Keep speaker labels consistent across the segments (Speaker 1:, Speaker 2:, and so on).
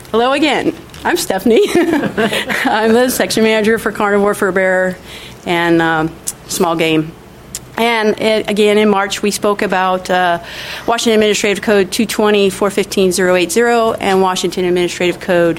Speaker 1: Hello again. I'm Stephanie. I'm the section manager for carnivore, fur bearer, and small game. And again, in March, we spoke about Washington Administrative Code 220-415-080 and Washington Administrative Code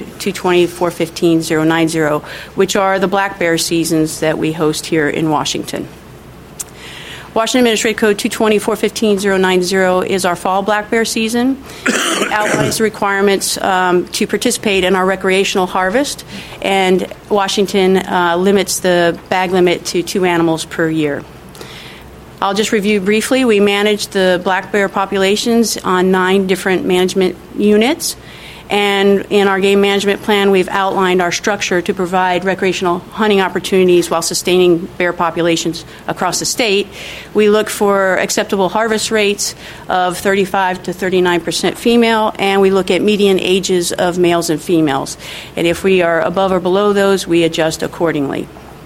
Speaker 1: 220-415-090, which are the black bear seasons that we host here in Washington. Washington Administrative Code 220-415-090 is our fall black bear season. It outlines the requirements to participate in our recreational harvest, and Washington limits the bag limit to 2 animals per year. I'll just review briefly. We manage the black bear populations on 9 different management units. And in our game management plan, we've outlined our structure to provide recreational hunting opportunities while sustaining bear populations across the state. We look for acceptable harvest rates of 35 to 39% female, and we look at median ages of males and females. And if we are above or below those, we adjust accordingly.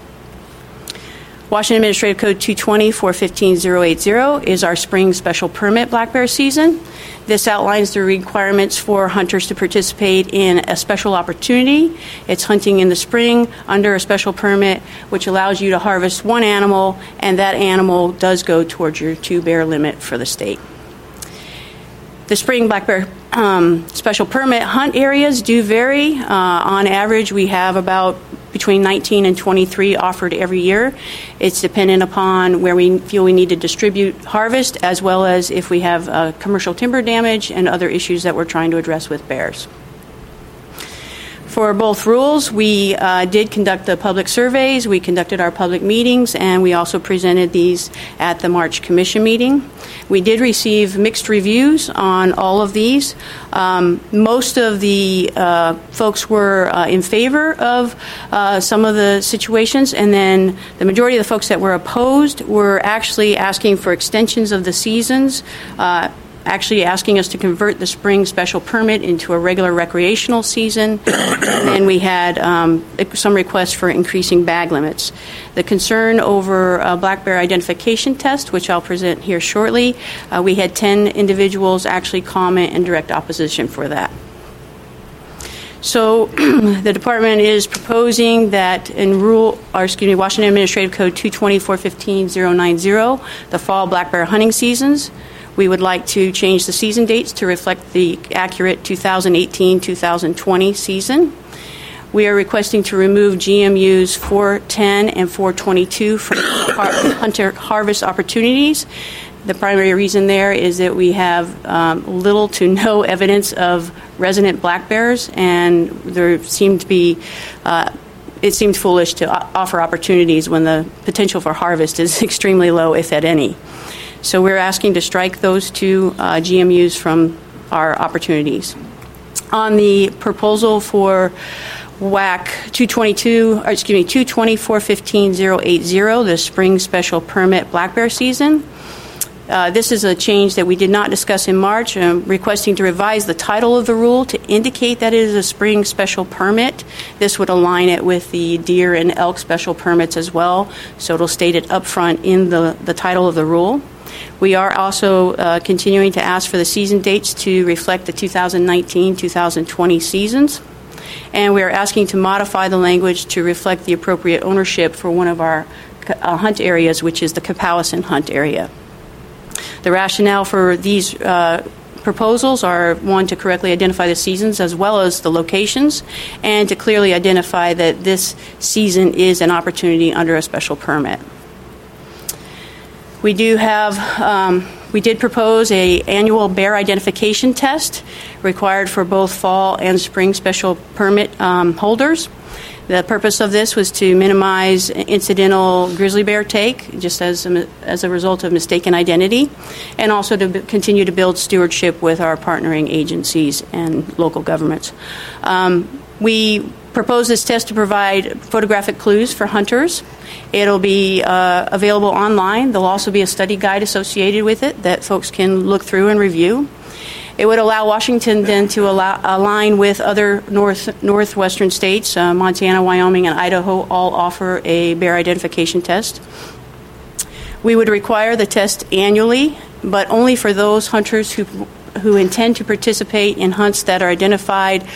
Speaker 1: Washington Administrative Code 220-415-080 is our spring special permit black bear season. This outlines the requirements for hunters to participate in a special opportunity. It's hunting in the spring under a special permit, which allows you to harvest 1 animal, and that animal does go towards your 2 bear limit for the state. The spring black bear special permit hunt areas do vary. On average, we have about between 19 and 23 offered every year. It's dependent upon where we feel we need to distribute harvest, as well as if we have commercial timber damage and other issues that we're trying to address with bears. For both rules, we did conduct the public surveys, we conducted our public meetings, and we also presented these at the March Commission meeting. We did receive mixed reviews on all of these. Most of the folks were in favor of some of the situations, and then the majority of the folks that were opposed were actually asking for extensions of the seasons, actually asking us to convert the spring special permit into a regular recreational season. And we had some requests for increasing bag limits. The concern over a black bear identification test, which I'll present here shortly, we had 10 individuals actually comment in direct opposition for that. So the department is proposing that in Washington Administrative Code 220-415-090, the fall black bear hunting seasons, we would like to change the season dates to reflect the accurate 2018-2020 season. We are requesting to remove GMUs 410 and 422 from hunter harvest opportunities. The primary reason there is that we have little to no evidence of resident black bears, and there seemed to be it seemed foolish to offer opportunities when the potential for harvest is extremely low, if at any. So we're asking to strike those 2 GMUs from our opportunities. On the proposal for WAC 220-415-080, the spring special permit black bear season, this is a change that we did not discuss in March, requesting to revise the title of the rule to indicate that it is a spring special permit. This would align it with the deer and elk special permits as well, so it'll state it up front in the title of the rule. We are also continuing to ask for the season dates to reflect the 2019-2020 seasons. And we are asking to modify the language to reflect the appropriate ownership for one of our hunt areas, which is the Cowpowasin hunt area. The rationale for these proposals are, 1, to correctly identify the seasons as well as the locations, and to clearly identify that this season is an opportunity under a special permit. We did propose an annual bear identification test required for both fall and spring special permit holders. The purpose of this was to minimize incidental grizzly bear take, just as a result of mistaken identity, and also to continue to build stewardship with our partnering agencies and local governments. We propose this test to provide photographic clues for hunters. It'll be available online. There'll also be a study guide associated with it that folks can look through and review. It would allow Washington then to align with other northwestern states. Montana, Wyoming, and Idaho all offer a bear identification test. We would require the test annually, but only for those hunters who who intend to participate in hunts that are identified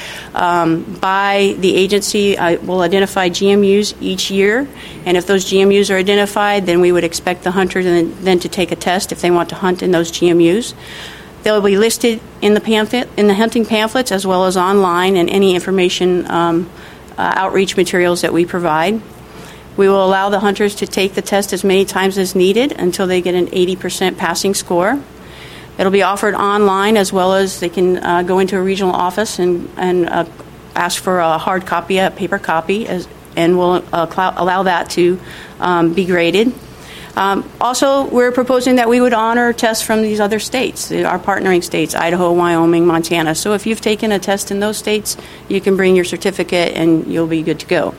Speaker 1: by the agency will identify GMUs each year, and if those GMUs are identified, then we would expect the hunter then to take a test if they want to hunt in those GMUs. They'll be listed in the pamphlet, in the hunting pamphlets, as well as online and any information outreach materials that we provide. We will allow the hunters to take the test as many times as needed until they get an 80% passing score. It'll be offered online, as well as they can go into a regional office and ask for a hard copy, a paper copy, and we'll allow that to be graded. Also, we're proposing that we would honor tests from these other states, our partnering states, Idaho, Wyoming, Montana. So if you've taken a test in those states, you can bring your certificate and you'll be good to go.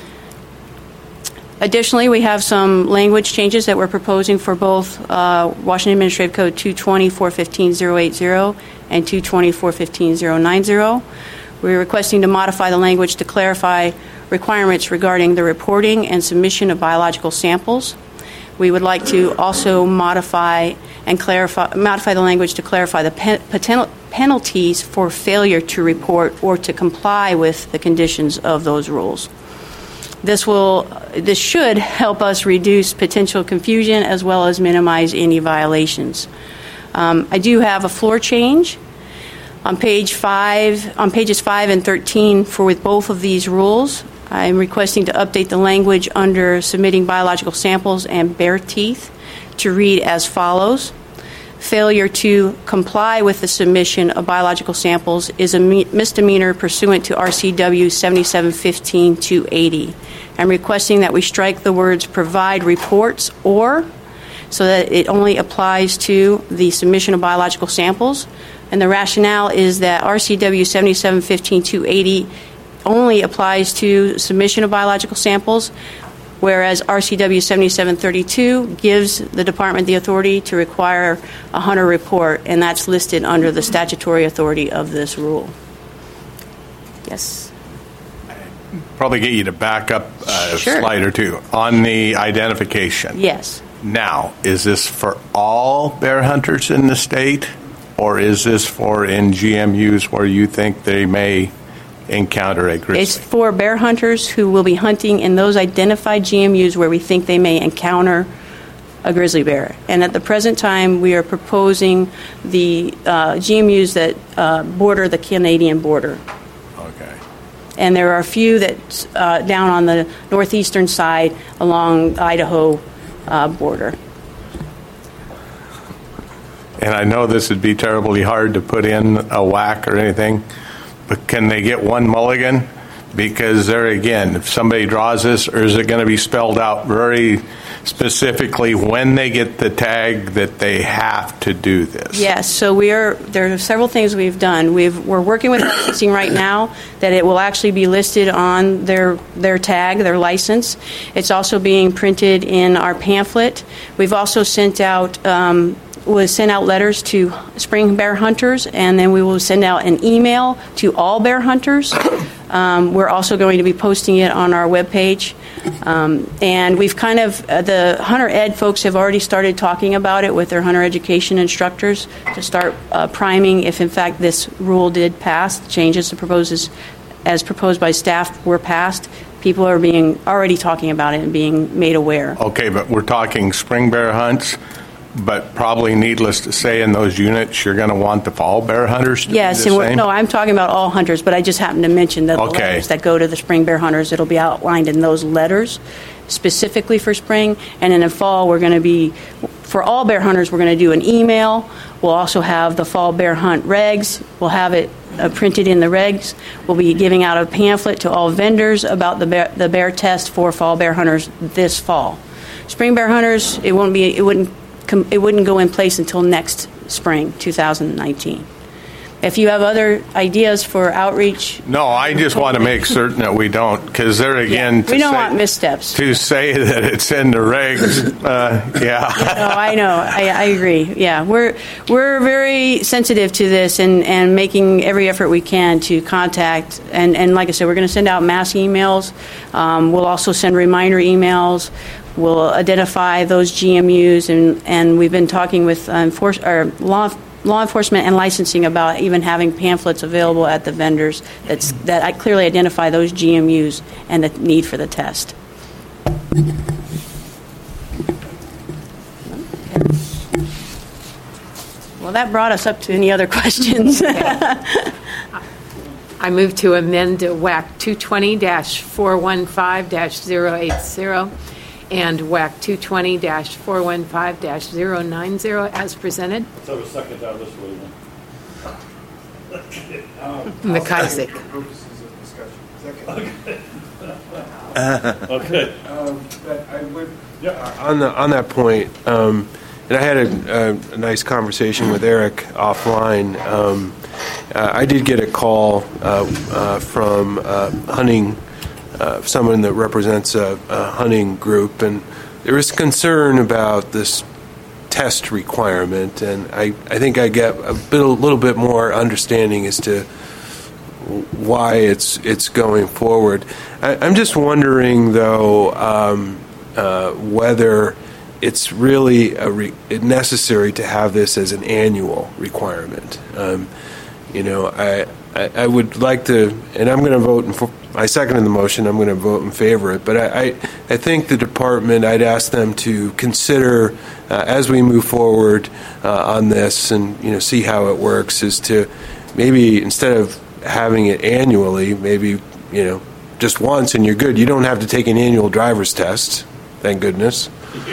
Speaker 1: Additionally, we have some language changes that we're proposing for both Washington Administrative Code 220.415.080 and 220.415.090. We're requesting to modify the language to clarify requirements regarding the reporting and submission of biological samples. We would like to also modify the language to clarify the penalties for failure to report or to comply with the conditions of those rules. This should help us reduce potential confusion as well as minimize any violations. I do have a floor change on pages 5 and 13 with both of these rules. I'm requesting to update the language under submitting biological samples and bear teeth to read as follows. Failure to comply with the submission of biological samples is a misdemeanor pursuant to RCW 7715-280. I'm requesting that we strike the words provide reports or, so that it only applies to the submission of biological samples. And the rationale is that RCW 7715-280 only applies to submission of biological samples, whereas RCW 7732 gives the department the authority to require a hunter report, and that's listed under the statutory authority of this rule. Yes?
Speaker 2: Probably get you to back up a
Speaker 1: Sure.
Speaker 2: slide or two on the identification.
Speaker 1: Yes.
Speaker 2: Now, is this for all bear hunters in the state, or is this for in GMUs where you think they may encounter a grizzly?
Speaker 1: It's for bear hunters who will be hunting in those identified GMUs where we think they may encounter a grizzly bear. And at the present time, we are proposing the GMUs that border the Canadian border.
Speaker 2: Okay.
Speaker 1: And there are a few that down on the northeastern side along the Idaho border.
Speaker 2: And I know this would be terribly hard to put in a whack or anything, but can they get one mulligan? Because there again, if somebody draws this, or is it going to be spelled out very specifically when they get the tag that they have to do this?
Speaker 1: Yes, so there are several things we've done. We're working with licensing right now that it will actually be listed on their tag, their license. It's also being printed in our pamphlet. We've also sent out letters to spring bear hunters, and then we will send out an email to all bear hunters. We're also going to be posting it on our webpage. And we've the Hunter Ed folks have already started talking about it with their hunter education instructors to start priming if, in fact, this rule did pass. The changes as proposed by staff were passed. People are already talking about it and being made aware.
Speaker 2: Okay, but we're talking spring bear hunts. But probably needless to say, in those units, you're going to want the fall bear hunters to
Speaker 1: yes,
Speaker 2: be the
Speaker 1: and
Speaker 2: same?
Speaker 1: no, I'm talking about all hunters, but I just happened to mention that the letters that go to the spring bear hunters, it'll be outlined in those letters specifically for spring. And in the fall, we're going to be, for all bear hunters, we're going to do an email. We'll also have the fall bear hunt regs. We'll have it printed in the regs. We'll be giving out a pamphlet to all vendors about the bear test for fall bear hunters this fall. Spring bear hunters, it wouldn't go in place until next spring, 2019. If you have other ideas for outreach... No,
Speaker 2: I just want to make certain that we don't, because there again...
Speaker 1: we don't want missteps.
Speaker 2: To say that it's in the regs, yeah.
Speaker 1: No, I know. I agree. Yeah, we're very sensitive to this and making every effort we can to contact. And like I said, we're going to send out mass emails. We'll also send reminder emails. We'll identify those GMUs, and we've been talking with law law enforcement and licensing about even having pamphlets available at the vendors that clearly identify those GMUs and the need for the test. Well, that brought us up to any other questions.
Speaker 3: I move to amend WAC 220-415-080 and WAC 220-415-090 as presented.
Speaker 4: Let's have a second on this one.
Speaker 3: McIsaac.
Speaker 4: Okay.
Speaker 5: But I would, on that point, and I had a nice conversation with Eric offline. I did get a call from hunting, someone that represents a hunting group, and there is concern about this test requirement, and I think I get a little bit more understanding as to why it's going forward. I'm just wondering, though, whether it's really necessary to have this as an annual requirement. I would like to, and I'm going to vote I second the motion. I'm going to vote in favor of it. But I think the department, I'd ask them to consider as we move forward on this and see how it works, is to maybe instead of having it annually, maybe just once and you're good. You don't have to take an annual driver's test. Thank goodness.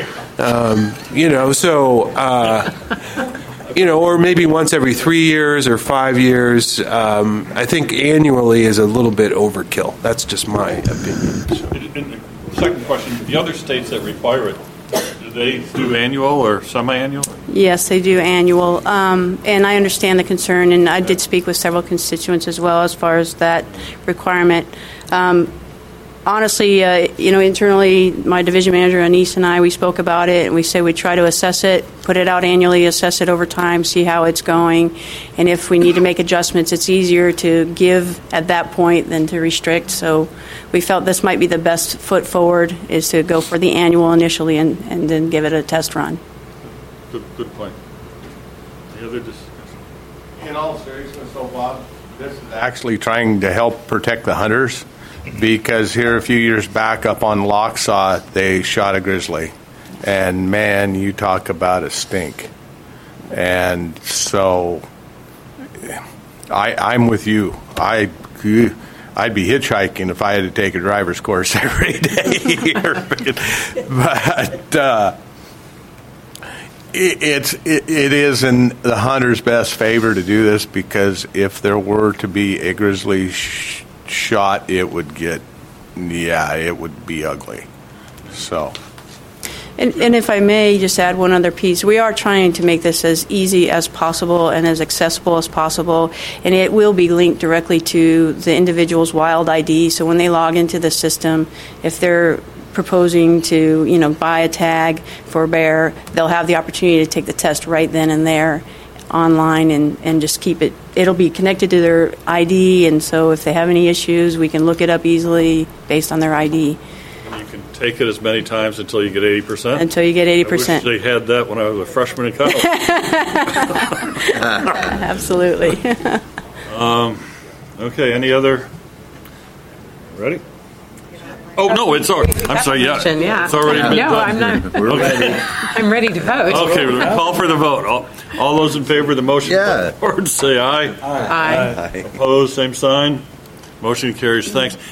Speaker 5: Or maybe once every 3 years or 5 years. I think annually is a little bit overkill. That's just my opinion. So.
Speaker 4: And the second question, the other states that require it, do they do annual or semi-annual?
Speaker 1: Yes, they do annual. And I understand the concern, and I did speak with several constituents as well as far as that requirement. Honestly, internally, my division manager, Anise, and I, we spoke about it, and we say we try to assess it, put it out annually, assess it over time, see how it's going, and if we need to make adjustments, it's easier to give at that point than to restrict. So we felt this might be the best foot forward, is to go for the annual initially and then give it a test run.
Speaker 4: Good point. Any other discussion?
Speaker 2: In all seriousness, though, Bob, this is actually trying to help protect the hunters. Because here a few years back up on Locksaw, they shot a grizzly. And, man, you talk about a stink. And so I'm with you. I'd be hitchhiking if I had to take a driver's course every day here. But it is in the hunter's best favor to do this, because if there were to be a grizzly shot, it would be ugly. So, and if I may just add one other piece, we are trying to make this as easy as possible and as accessible as possible, and it will be linked directly to the individual's wild ID. So when they log into the system, if they're proposing to buy a tag for a bear, they'll have the opportunity to take the test right then and there online and just keep it. It'll be connected to their ID, and so if they have any issues, we can look it up easily based on their ID.
Speaker 4: And you can take it as many times until you get 80%? Until
Speaker 1: you get 80%.
Speaker 4: I wish they had that when I was a freshman in college.
Speaker 1: Absolutely.
Speaker 4: Okay, any other? Ready? Oh, no, it's already. I'm sorry, yeah. It's already been done.
Speaker 3: No, I'm not.
Speaker 4: We're ready.
Speaker 3: I'm ready to vote.
Speaker 4: Okay, we'll call for the vote. All those in favor of the motion, board, say aye.
Speaker 3: Aye.
Speaker 4: Opposed, same sign. Motion carries. Thanks.